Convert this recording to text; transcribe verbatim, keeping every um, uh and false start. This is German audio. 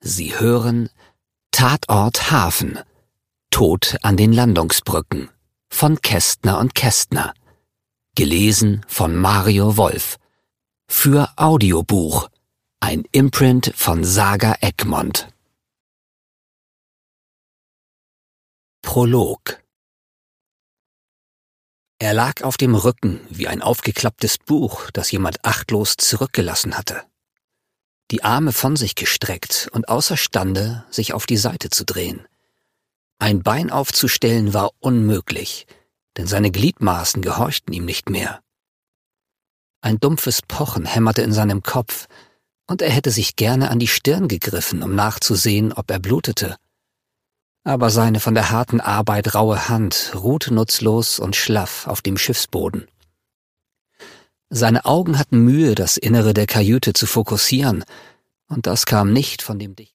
Sie hören Tatort Hafen. Tod an den Landungsbrücken von Kästner und Kästner. Gelesen von Mario Wolf. Für Audiobuch. Ein Imprint von Saga Egmont. Prolog. Er lag auf dem Rücken wie ein aufgeklapptes Buch, das jemand achtlos zurückgelassen hatte. Die Arme von sich gestreckt und außerstande, sich auf die Seite zu drehen. Ein Bein aufzustellen war unmöglich, denn seine Gliedmaßen gehorchten ihm nicht mehr. Ein dumpfes Pochen hämmerte in seinem Kopf, und er hätte sich gerne an die Stirn gegriffen, um nachzusehen, ob er blutete. Aber seine von der harten Arbeit raue Hand ruhte nutzlos und schlaff auf dem Schiffsboden. Seine Augen hatten Mühe, das Innere der Kajüte zu fokussieren, und das kam nicht von dem Dicht.